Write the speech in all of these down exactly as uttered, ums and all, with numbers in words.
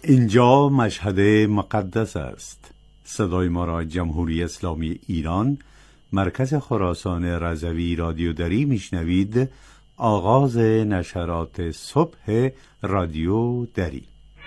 اینجا مشهد مقدس است. صدای ما را جمهوری اسلامی ایران، مرکز خراسان رضوی رادیو دری میشنوید. آغاز نشرات صبح رادیو دری.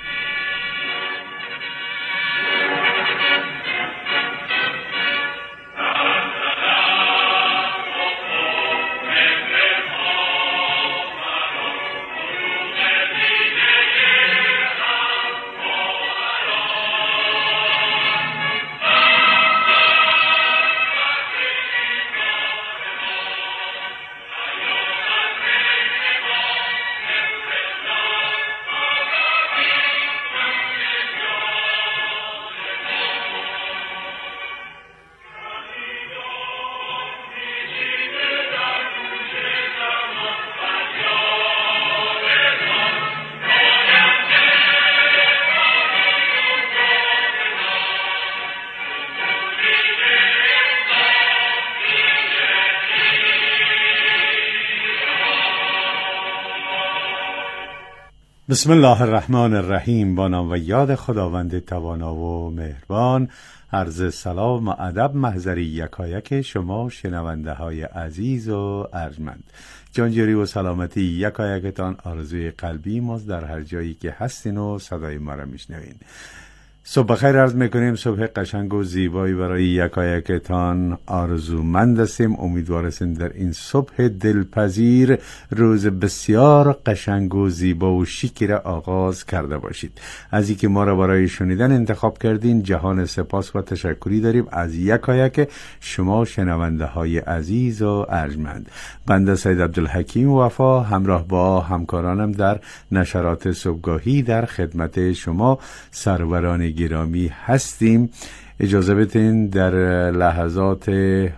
بسم الله الرحمن الرحیم. با نام و یاد خداوند توانا و مهربان. عرض سلام و ادب محضری یکایک شما شنونده های عزیز و ارجمند. جانجوری و سلامتی یکایکتان آرزوی قلبی ماست در هر جایی که هستین و صدای ما را میشنوین. صبح بخیر عرض میکنیم. صبح قشنگ و زیبایی برای یکایکتان آرزومند هستیم. امیدوار هستیم در این صبح دلپذیر روز بسیار قشنگ و زیبا و شیکی را آغاز کرده باشید. از اینکه ما را برای شنیدن انتخاب کردین جهان سپاس و تشکری داریم از یکایک شما شنونده های عزیز و ارجمند. بنده سید عبدالحکیم وفا همراه با همکارانم در نشرات صبحگاهی در خدمت شما سروران گرامی هستیم. اجازه بدین در لحظات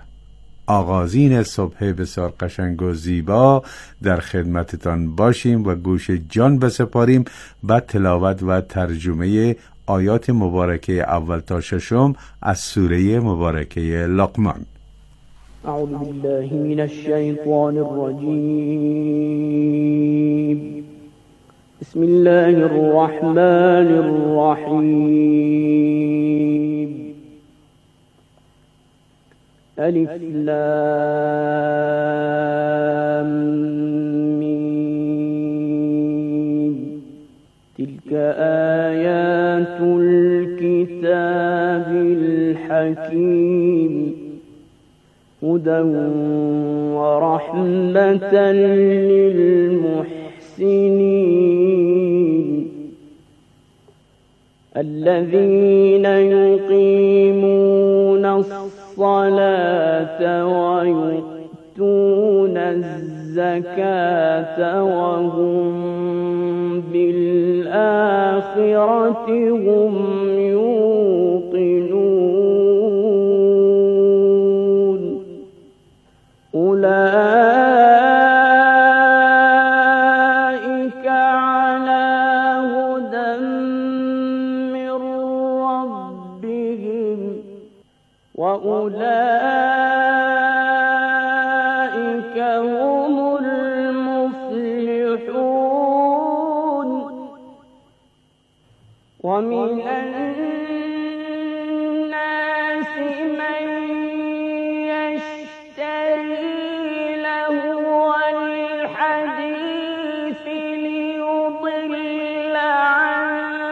آغازین صبح بسیار قشنگ و زیبا در خدمتتان باشیم و گوش جان بسپاریم به تلاوت و ترجمه آیات مبارکه اول تا ششم از سوره مبارکه لقمان. اعوذ بالله من الشیطان الرجیم. بسم الله الرحمن الرحیم. الف لام میم. تلك آیات الكتاب الحکیم. هدى ورحمة للمحسنين الذين يقيمون الصلاة ويؤتون الزكاة وهم بالآخرة هم يوقنون. أولئك على هدى من ربهم وأولئك هم المفلحون. ومن الناس من يشتري لهو الحديث ليضل عن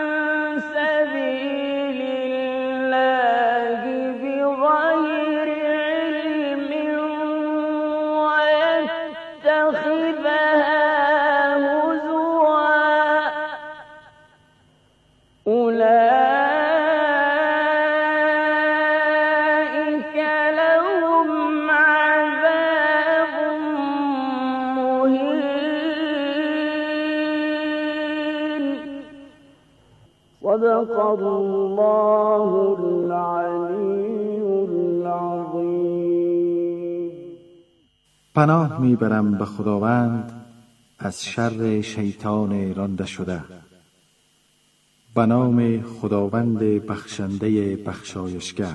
سبيل الله بغير علم ويتخذها هزوا. أولئك لهم عذاب مهين. صدق الله العلی العظیم. پناه میبرم به خداوند از شر شیطان رانده شده. به نام خداوند بخشنده بخشایشگر.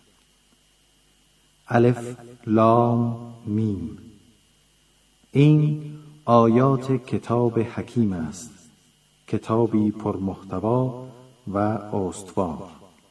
الف لام میم. این آیات کتاب حکیم است، کتابی پرمحتوا و استوار.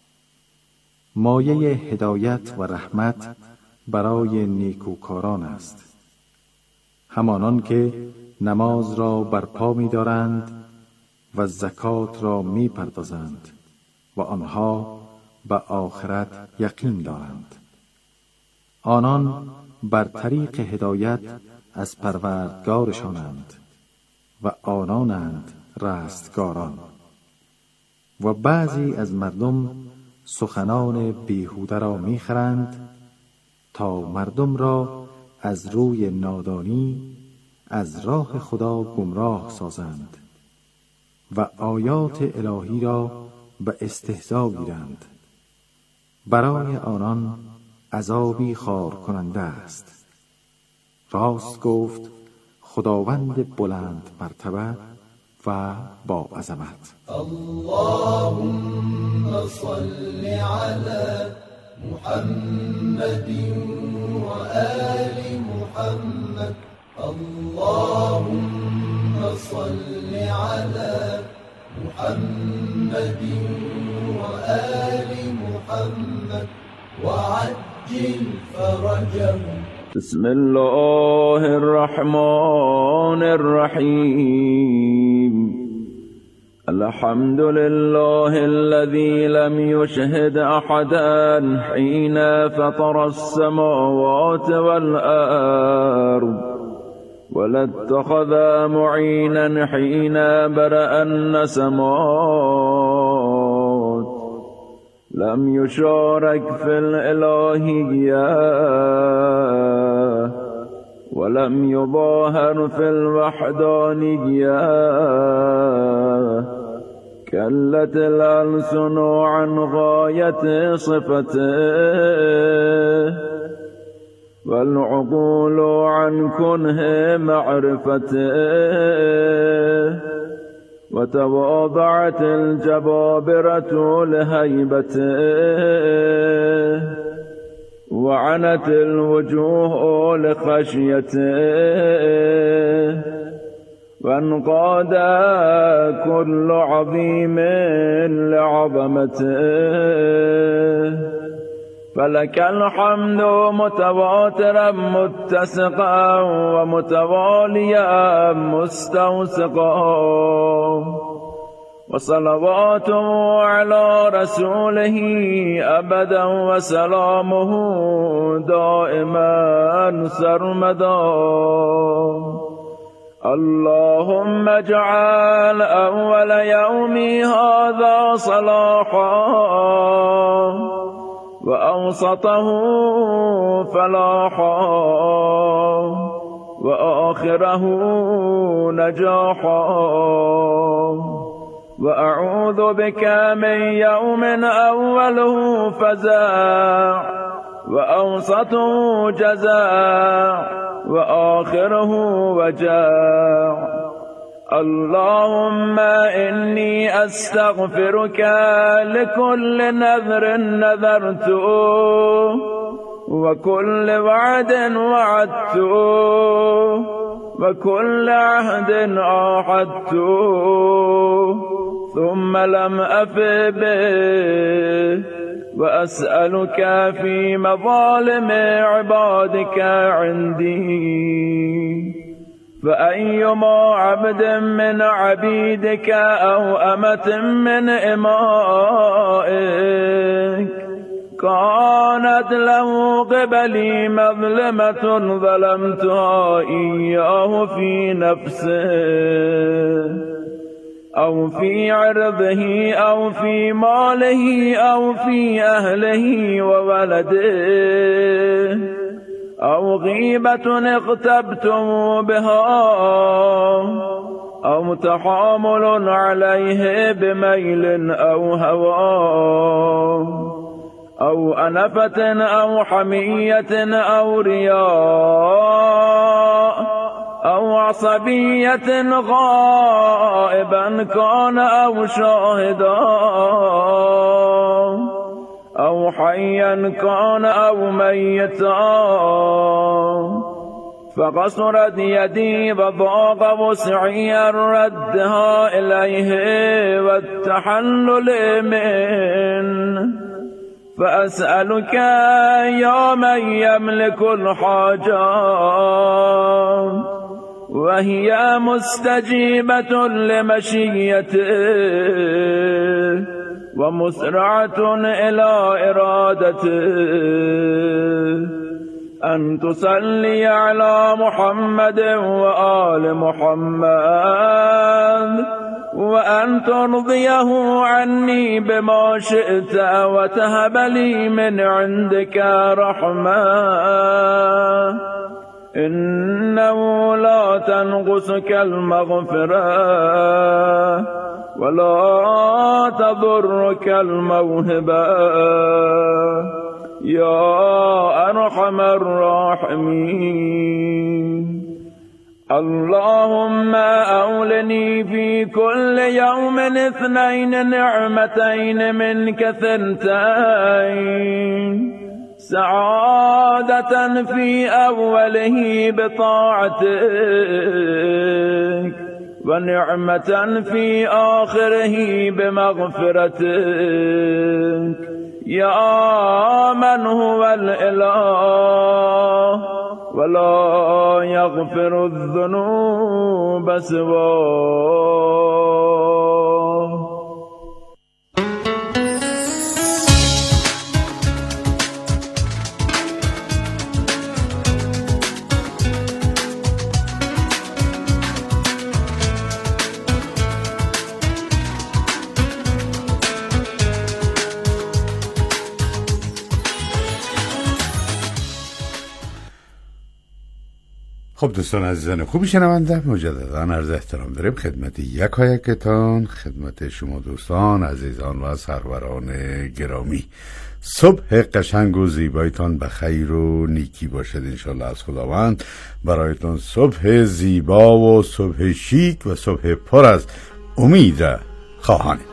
مایه هدایت و رحمت برای نیکوکاران است، همانان که نماز را برپا می دارند و زکات را می پردازند و آنها به آخرت یقین دارند. آنان بر طریق هدایت از پروردگارشانند و آنانند رستگاران. و بعضی از مردم سخنان بیهوده را میخرند تا مردم را از روی نادانی از راه خدا گمراه سازند و آیات الهی را به استهزا گیرند. برای آنان عذابی خار کننده است. راست گفت خداوند بلند مرتبه و با عظمت. اللهم صل على محمد و آل محمد. اللهم صل على محمد و آل محمد وعجل فرجهم. بسم الله الرحمن الرحيم. الحمد لله الذي لم يشهد أحدا حين فطر السماوات والأرض ولا اتخذ معينا حين برأ النسمات. لم يشارك في الإلهية ولم يظاهر في الوحدانية. كلت الألسن عن غاية صفته والعقول عن كنه معرفته. وتواضعت الجبابرة لهيبته وعنت الوجوه لخشيته. وانقاد كل عظيم لعظمته. فلك الحمد متواترا متسقا ومتواليا مستوسقا. وصلواته على رسوله أبدا وسلامه دائما سرمدا. اللهم اجعل أول يومي هذا صلاحا وأوسطه فلاحا وآخره نجاحا. وأعوذ بك من يوم أوله فزاع وأوسطه جزاع وآخره وجاع. اللهم إني أستغفرك لكل نذر نذرته وكل وعد وعدته وكل عهد عاهدته ثم لم أف به. وأسألك في مظالم عبادك عندي. فأيما عبد من عبيدك أو أمة من إمائك كانت له قبلي مظلمة ظلمتها إياه في نفسه أو في عرضه أو في ماله أو في أهله وولده أو غيبة اغتبتم بها أو تحامل عليه بميل أو هوى أو أنفة أو حمية أو رياء أو عصبية غائبا كان أو شاهدا أو حيا كان أو ميتا. فقصرت يدي وضاق وسعي ردها إليه والتحلل منه فأسألك يا من يملك الحاجات وهي مستجيبة لمشيته ومسرعة إلى إرادته أن تصلي على محمد وآل محمد وأن ترضيه عني بما شئت وتهب لي من عندك رحمة إنه لا تنقصك المغفرة ولا تضرك الموهبة يا أرحم الراحمين. اللهم أولني في كل يوم اثنين نعمتين منك ثنتين سعادة في أوله بطاعتك ونعمة في آخره بمغفرتك يا من هو الإله ولا يغفر الذنوب سواه. خب دوستان عزیزان خوبی شنونده، مجددا عرض احترام داریم خدمت یکایکتان، خدمت شما دوستان عزیزان و سروران گرامی. صبح قشنگ و زیبایتان به خیر و نیکی باشد انشالله از خداوند. برایتان صبح زیبا و صبح شیک و صبح پر از امید خواهانیم.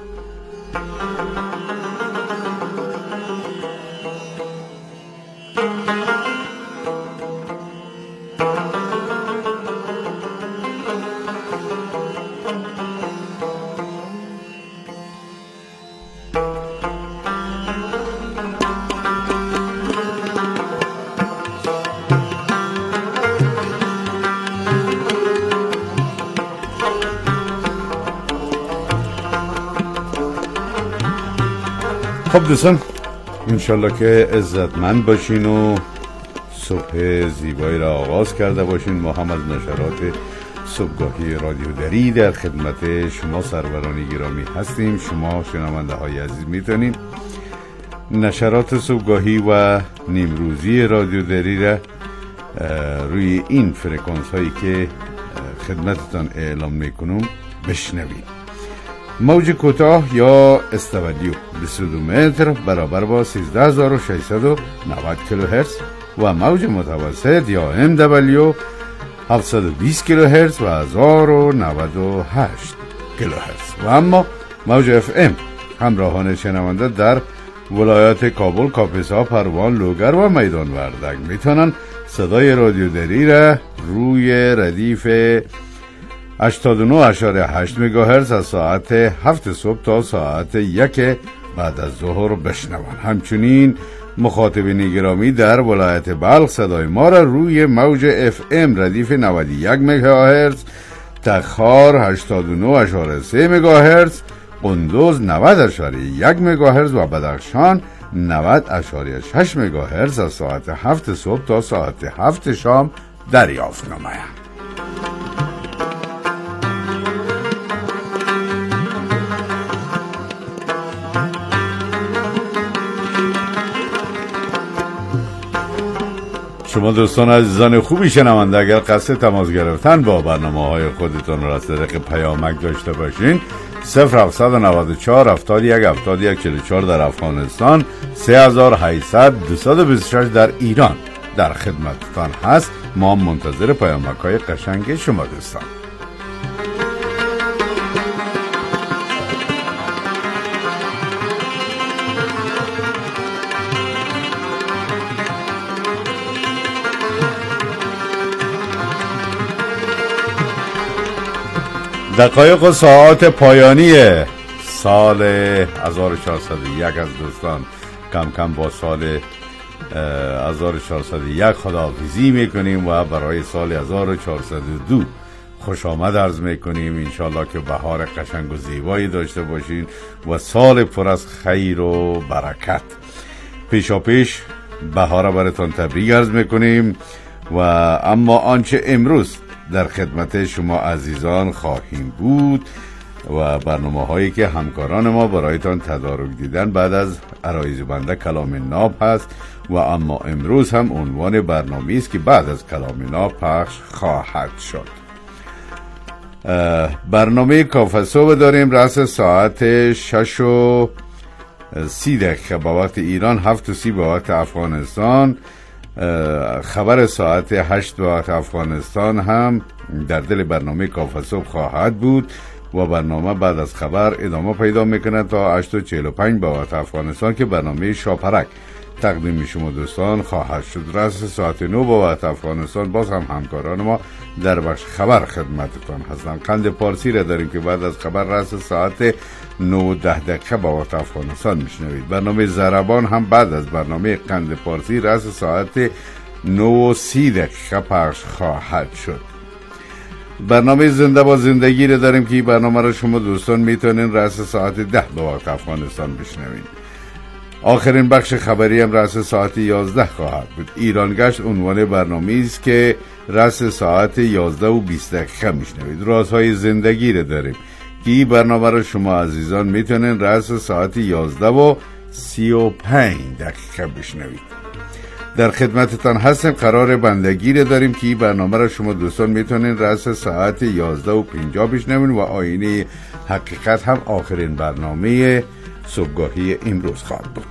خب دوستان انشالله که عزتمند باشین و صبح زیبایی را آغاز کرده باشین. ما هم از نشرات صبحگاهی رادیو دری در خدمت شما سروران گرامی هستیم. شما شنونده های عزیز میتونین نشرات صبحگاهی و نیمروزی رادیو دری را روی این فرکانس هایی که خدمتتان اعلام میکنم بشنوید. موج کوتاه یا استودیو بیست و دو متر برابر با سیزده هزار و ششصد و نود کیلوهرتز و موج متوسط یا ام دبلیو هفتصد و بیست کیلوهرتز و هزار و نود و هشت کیلوهرتز و اما موج اف ام همراهان شنونده در ولایات کابل، کاپیسا، پروان، لوگر و میدان وردک میتونن صدای رادیو دری را روی ردیف هشتاد و نه اشاره هشت مگاهرتز از ساعت هفت صبح تا ساعت یک بعد از ظهر بشنوند. همچنین مخاطبین گرامی در ولایت بلخ صدای ما را روی موج اف ام ردیف نود و یک مگاهرتز، تخار هشتاد و نه اشاره سه مگاهرتز، قندوز نود اشاره یک مگاهرتز و بدخشان نود اشاره شش مگاهرتز از ساعت هفت صبح تا ساعت هفت شام دریافت نمایند. شما دوستان عزیزان خوبی شنونده اگر قصد تماس گرفتن با برنامه های خودتون را از طریق پیامک داشته باشین صفر هفتصد و نود و چهار هفتاد و یک هفتاد و یک چهل و چهار در افغانستان، سه هزار و هشتصد دویست و بیست و شش در ایران در خدمتتان هست. ما منتظر پیامک های قشنگ شما دوستان. دقایق و ساعات پایانی سال هزار و چهارصد و یک از دوستان کم کم با سال هزار و چهارصد و یک خداحافظی میکنیم و برای سال هزار و چهارصد و دو خوش آمد عرض میکنیم. انشالله که بهار قشنگ و زیبایی داشته باشین و سال پر از خیر و برکت. پیشا پیش بهار براتون تبریک عرض میکنیم و اما آنچه امروز در خدمت شما عزیزان خواهیم بود و برنامه هایی که همکاران ما برایتان تدارک دیدن بعد از عرایض بنده کلام ناب هست و اما امروز هم عنوان برنامه است که بعد از کلام ناب پخش خواهد شد. برنامه کافه صبح داریم رأس ساعت شش و سی دقیقه با وقت ایران، هفت و سی با وقت افغانستان. خبر ساعت هشت با وقت افغانستان هم در دل برنامه کافه صبح خواهد بود و برنامه بعد از خبر ادامه پیدا میکنه تا هشت و چهل و پنج با وقت افغانستان که برنامه شاپرک تقدیم شما دوستان خواهد شد. رأس ساعت نو با وقت افغانستان باز هم همکاران ما در بخش خبر خدمتتان هستند. قند پارسی را داریم که بعد از خبر رأس ساعت نو ده دقیقه با وقت افغانستان میشنوید. برنامه زربان هم بعد از برنامه قند پارسی رأس ساعت نو و سی دقیقه پخش خواهد شد. برنامه زنده با زندگی را داریم که برنامه را شما دوستان میتونین رأس ساعت ده با وقت افغانستان بشنوید. آخرین بخش خبری هم رأس ساعت یازده خواهد بود. ایران گشت عنوان برنامه است که رأس ساعت یازده و بیست دقیقه میشنوید. رازهای زندگی را داریم که این برنامه را شما عزیزان میتونین رأس ساعت یازده و سی و پنج دقیقه بشنوید. در خدمتتان هستیم. قرار بندگی را داریم که این برنامه را شما دوستان میتونین رأس ساعت یازده و پنجاه بشنوید و آینه حقیقت هم آخرین برنامه صبحگاهی امروز خواهد بود.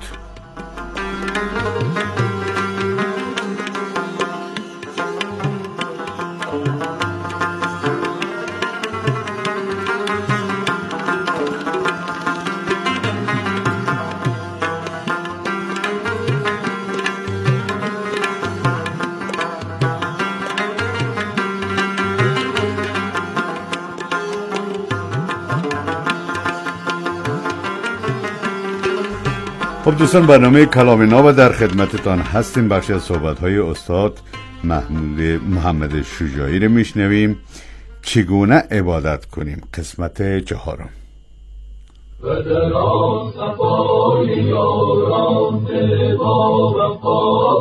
خب دوستان، برنامه کلام ناب در خدمتتان هستیم. بخشی از صحبت‌های استاد محمود محمد شجاعی رو میشنویم. چگونه عبادت کنیم، قسمت چهارم. و در آن صفای یاران با وفا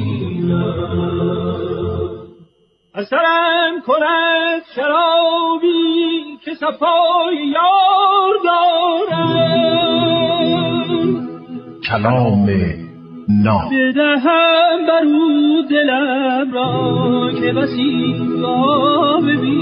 ببینم، اثرم کند شرابی که صفای یار دارم. کلام ناب بدهم بر او دلم را که بسی را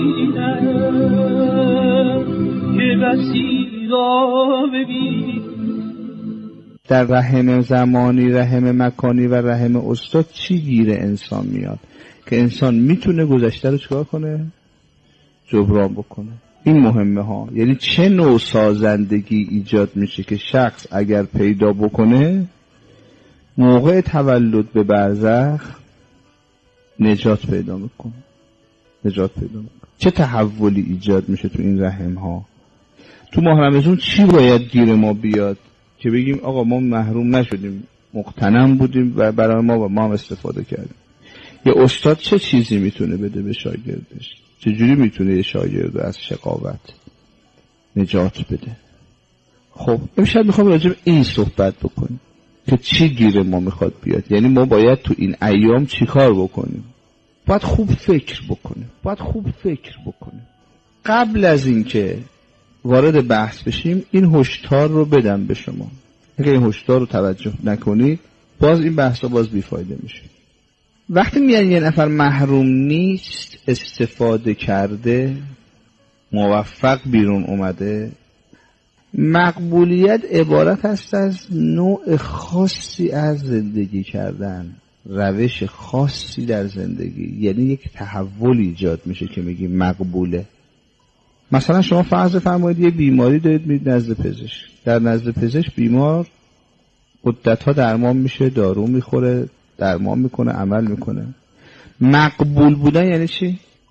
ببینم، که بسی را ببینم. در رحم زمانی، رحم مکانی و رحم استاد چی گیر انسان میاد که انسان میتونه گذشته رو چکار کنه؟ جبران بکنه. این مهمه ها. یعنی چه نوع سازندگی ایجاد میشه که شخص اگر پیدا بکنه موقع تولد به برزخ نجات پیدا میکنه. نجات پیدا میکنه. چه تحولی ایجاد میشه تو این رحم ها؟ تو ماه رمضان چی باید گیر ما بیاد که بگیم آقا ما محروم نشدیم، مقتنم بودیم و برای ما و ما هم استفاده کردیم. یه استاد چه چیزی میتونه بده به شاگردش؟ چجوری میتونه یه شاگرد از شقاوت نجات بده؟ خب امشب میخوام راجع به این صحبت بکنیم که چی گیر ما میخواد بیاد. یعنی ما باید تو این ایام چی کار بکنیم؟ باید خوب فکر بکنیم. باید خوب فکر بکنیم. قبل از اینکه وارد بحث بشیم این هشدار رو بدم به شما. اگه این هشدار رو توجه نکنید باز این بحثا باز بیفایده میشه. وقتی میگن یه نفر محروم نیست، استفاده کرده، موفق بیرون اومده، مقبولیت عبارت است از نوع خاصی از زندگی کردن، روش خاصی در زندگی. یعنی یک تحول ایجاد میشه که میگیم مقبوله. مثلا شما فرض فرمایید یه بیماری دارید، میرید نزد پزشک. در نزد پزشک بیمار مدت‌ها درمان میشه، دارو میخوره، درمان میکنه، عمل میکنه. مقبول بودن یعنی چی؟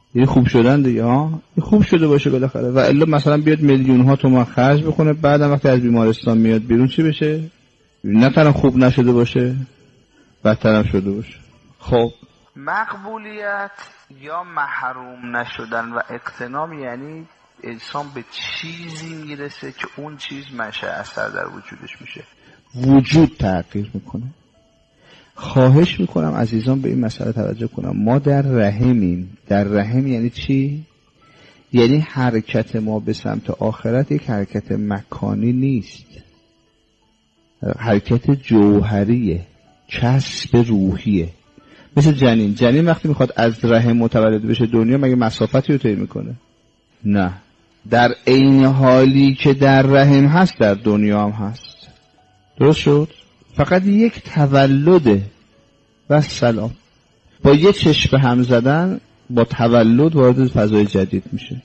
یه خوب شدن دیگه ها، خوب شده باشه بالاخره. و الا مثلا بیاد میلیون ها تومان خرج بکنه، بعدم وقتی از بیمارستان میاد بیرون چی بشه؟ نه تنها خوب نشده باشه، بدتر هم شده باشه. خب مقبولیت یا محروم نشدن و اغتنام یعنی انسان به چیزی میرسه که اون چیز منشأ اثر در وجودش میشه، وجود تغییر میکنه. خواهش میکنم عزیزان به این مسئله توجه کنم. ما در رحمیم. در رحم یعنی چی؟ یعنی حرکت ما به سمت آخرت یک حرکت مکانی نیست، حرکت جوهریه، کسب روحیه. مثل جنین. جنین وقتی میخواد از رحم متولد بشه دنیا، مگه مسافتی رو طی میکنه؟ نه. در عین حالی که در رحم هست در دنیا هم هست. درست شد؟ فقط یک تولده و سلام. با یه چشم هم زدن با تولد وارد فضای جدید میشه.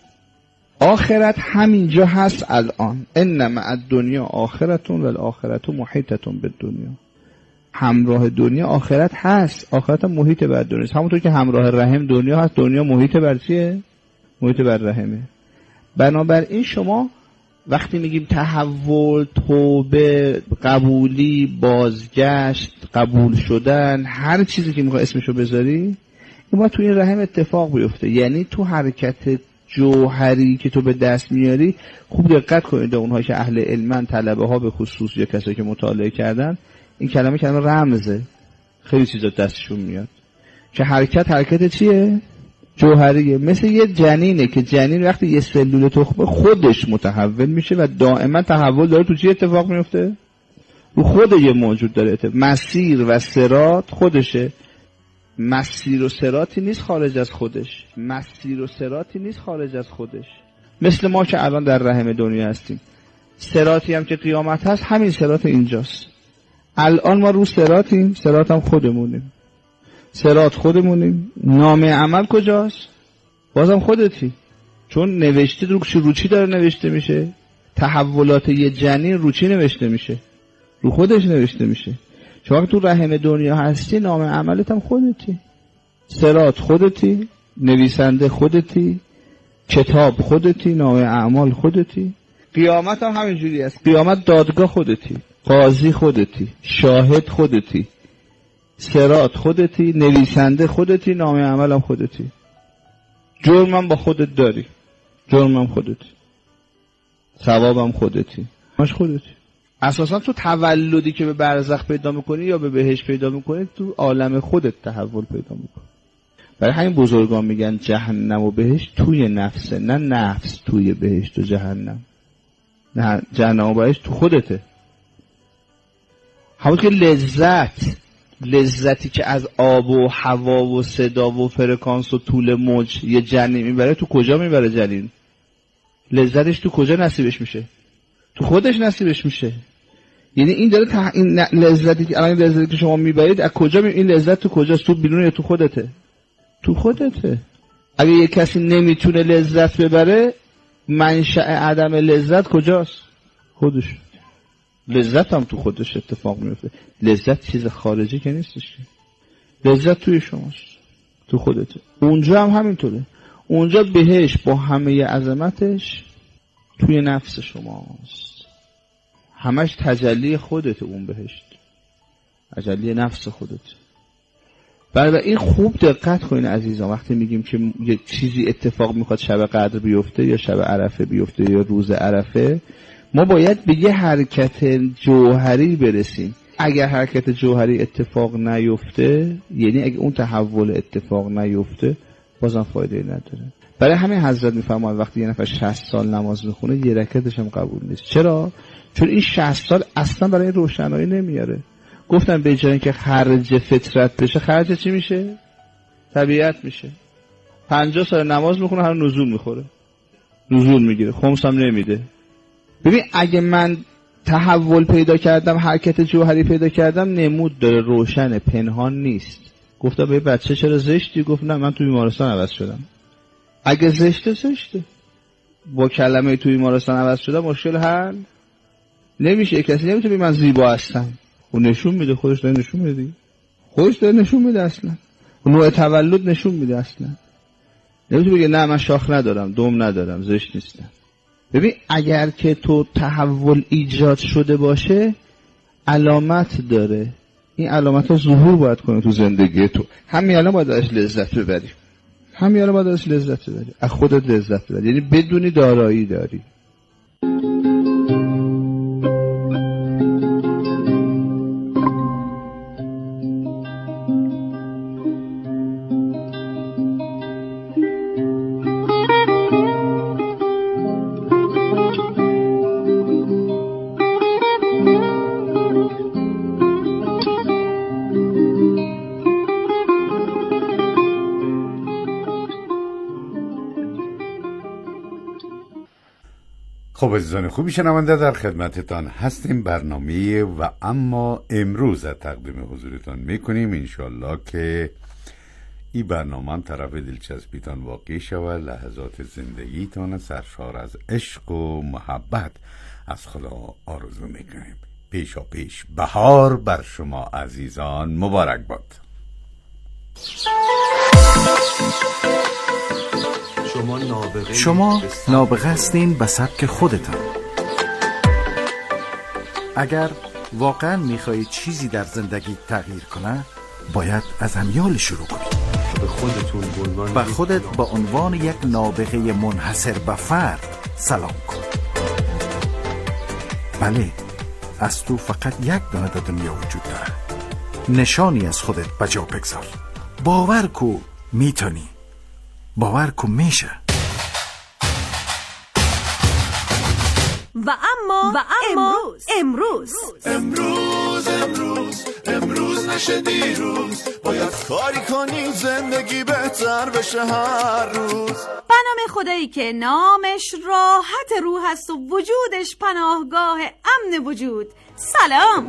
آخرت همینجا هست الان. انما الدنیا آخرتون و الاخرت محیطتون به دنیا. همراه دنیا آخرت هست، آخرت هم محیط بر دنیا. همونطور که همراه رحم دنیا هست، دنیا محیط بر چیه؟ محیط بر رحمه. بنابراین شما وقتی میگیم تحول، توبه، قبولی، بازگشت، قبول شدن، هر چیزی که میخوای اسمشو بذاری، این باید تو این رحم اتفاق بیفته. یعنی تو حرکت جوهری که تو به دست میاری، خوب دقت کنید اونها که اهل علمن، طلبه ها به خصوص یا کسایی که مطالعه کردن، این کلمه کلمه رمزه، خیلی چیزا دستشون میاد که حرکت حرکت چیه؟ جوهریه. مثل یه جنینه که جنین وقتی یه سلول تخمه خودش متحول میشه و دائما تحول داره. تو چی اتفاق میفته؟ رو خود یه موجود داره اتفاق. مسیر و صراط خودشه. مسیر و صراطی نیست خارج از خودش. مسیر و صراطی نیست خارج از خودش. مثل ما که الان در رحم دنیا هستیم، صراطی هم که قیامت هست، همین صراط اینجاست. الان ما رو صراطیم، صراط هم خودمونیم. صراط خودمونیم. نامه عمل کجاست؟ بازم خودتی. چون نوشته رو رو چی داره نوشته میشه؟ تحولات یه جنین رو چی نوشته میشه؟ رو خودش نوشته میشه. چون وقتی تو رحم دنیا هستی، نامه عملت هم خودتی. صراط خودتی، نویسنده خودتی، کتاب خودتی، نامه اعمال خودتی. قیامت هم همینجوری است. قیامت دادگاه خودتی، قاضی خودتی، شاهد خودتی، صراط خودتی، نویسنده خودتی، نامه عمل هم خودتی. جرمم با خودت داری، جرمم خودتی، ثوابم خودتی، ماش خودتی. اساسا تو تولدی که به برزخ پیدا میکنی یا به بهشت پیدا میکنی، تو عالم خودت تحول پیدا میکنی. برای همین بزرگان میگن جهنم و بهشت توی نفسه، نه نفس توی بهشت و جهنم. نه، جهنم و بهشت تو خودته. همون که لذت لذتی که از آب و هوا و صدا و فرکانس و طول موج یه جنین میبره، تو کجا میبره جنین؟ لذتش تو کجا نصیبش میشه؟ تو خودش نصیبش میشه. یعنی این داره تح... این لذتی که الان لذتی که شما میبرید از کجا می... این لذت تو کجاست؟ تو بیرون یا تو خودته؟ تو خودته. اگه یه کسی نمیتونه لذت ببره، منشأ عدم لذت کجاست؟ خودش. لذت هم تو خودش اتفاق میفته. لذت چیز خارجی که نیستش. لذت توی شماست، تو خودته. اونجا هم همینطوره. اونجا بهش با همه عظمتش توی نفس شماست. همش تجلی خودت. اون بهشت تجلی نفس خودت. برای این خوب دقت کنین عزیزان، وقتی میگیم که یه چیزی اتفاق میخواد شب قدر بیفته یا شب عرفه بیفته یا روز عرفه، ما باید به یه حرکت جوهری برسیم. اگر حرکت جوهری اتفاق نیفته، یعنی اگه اون تحول اتفاق نیفته، بازم فایده نداره. برای همین حضرت میفرماید وقتی یه نفر شصت سال نماز میخونه، یه رکعتش هم قبول نیست. چرا؟ چون این شصت سال اصلا برای روشنایی نمیاره. گفتم به جای اینکه خرج فطرت بشه، خرج چی میشه؟ طبیعت میشه. پنجاه سال نماز میخونه، هر نزول میخوره، نزول میگیره، خمس هم نمیده. ببین اگه من تحول پیدا کردم، حرکت جوهری پیدا کردم، نمود داره، روشن، پنهان نیست. گفتم به بچه چرا زشتی؟ گفت نه من تو بیمارستان عوض شدم. اگه زشته زشته، با کلمه تو بیمارستان عوض شدم مشکل حل نمیشه. کسی نمیتونه من زیبا هستم. و نشون میده، خودش داره نشون میده، خودش داره نشون میده اصلا. و نوع تولد نشون میده اصلا. نمیتونی بگی نه من شاخ ندارم، دم ندارم، زشت نیستم. ببین اگر که تو تحول ایجاد شده باشه علامت داره، این علامت ها ظهور باید کنه تو زندگی تو. همین الان باید ازش لذت ببری، همین الان باید ازش لذت ببری، از خودت لذت ببری، یعنی بدونی دارایی داری. خب عزیزان خوبی شنونده، در خدمتتان هستیم. برنامه و اما امروز تقدیم حضورتان میکنیم. انشالله که این برنامه هم طرف دلچسبیتان واقعی شود، لحظات زندگیتان سرشار از عشق و محبت از خدا آرزو میکنیم. پیشا پیش بهار بر شما عزیزان مبارک باد. شما نابغه هستین به سبک خودتان. اگر واقعا میخواهید چیزی در زندگی تغییر کنه باید از امیال شروع کنید. به خودتون به خودت با عنوان یک نابغه منحصر به فرد سلام کن. بله، از تو فقط یک دانه در دنیا وجود داره. نشانی از خودت به جا بگذار. باور کو میتونی، باور کو میشه. و اما و اما امروز امروز امروز امروز نشه دیروز، باید کاری کنیم زندگی بهتر بشه هر روز. به نام خدایی که نامش راحت روح است و وجودش پناهگاه امن وجود. سلام.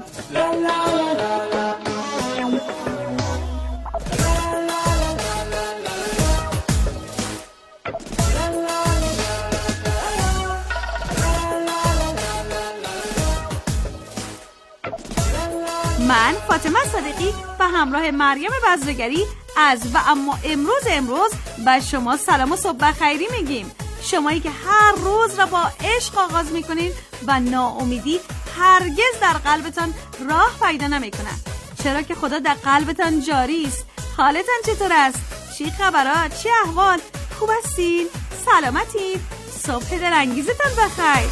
من فاطمه صادقی به همراه مریم بزرگری از و اما امروز امروز به شما سلام و صبح بخیری میگیم. شمایی که هر روز را با عشق آغاز میکنین و ناامیدی هرگز در قلبتان راه پیدا نمیکنه، چرا که خدا در قلبتان جاری است. حالتان چطور است؟ چی خبرات؟ چی احوال؟ خوب هستین؟ سلامتین؟ صبح دلانگیزتان بخیر.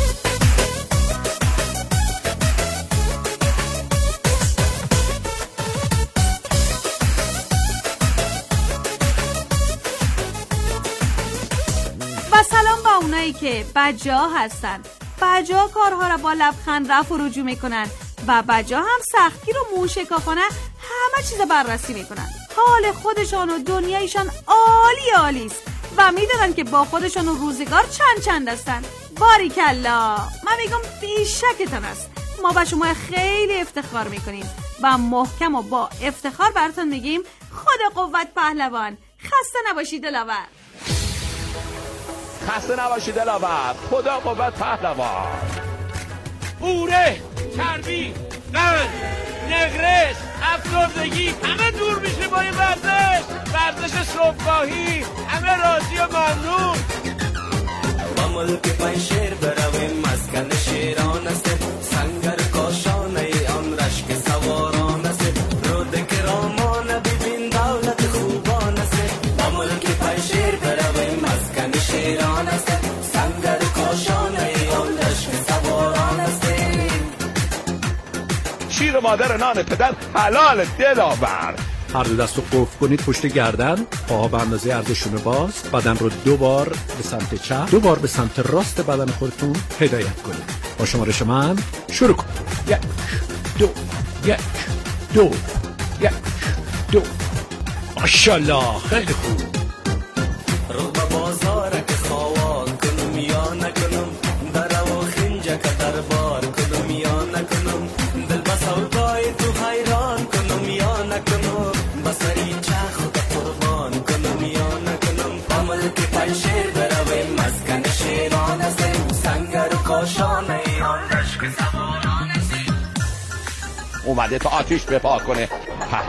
سلام با اونایی که بجا هستن، بجا کارها را با لبخند رفع و رجوع میکنن و بجا هم سختگیر و موشکافانه همه چیز بررسی میکنن. حال خودشان و دنیایشان عالی عالی است و میدونن که با خودشان و روزگار چند چند هستن. باریکلا، من میگم بیشکتان است. ما با شما خیلی افتخار میکنیم و محکم و با افتخار براتون میگیم خدا قوت پهلوان. خسته نباشید دلاور. خسته نباشید دلاور. خدا قوت پهلوان. اوره، چربی، قند، نقرس، افسردگی همه دور میشه با این ورزش. ورزش صبحگاهی، همه راضی و ممنون. با ملک پنشیر برویم مسکن شیران است، سنگر کاشانه آن رشک سواران است، رود کرامان ببین دولت خوبان است. با ملک پنشیر برویم مسکن شیران است، سنگر کاشانه آن رشک سواران است. شیر مادر نان پدر حلال دلاور. هر دو دست رو قفل کنید پشت گردن، پاها به اندازه عرضشون باز، بدن رو دو بار به سمت چپ، دو بار به سمت راست بدن خودتون هدایت کنید. با شمارش من شروع کن. یک دو یک دو یک دو. ماشاءالله، خیلی خوب. رو به بازار که خواه کنم یا نکنم، برو خنجه که دربار کنم یا نکنم، دل بسودای تو حیران کنم یا نکنم، بسری چه خود قربان کنم یا نکنم. عمل که پنشیر برویم مسکن شیران است، سنگر و کاشانه آن رشک سواران است. اومده تا آتیش بپا کنه.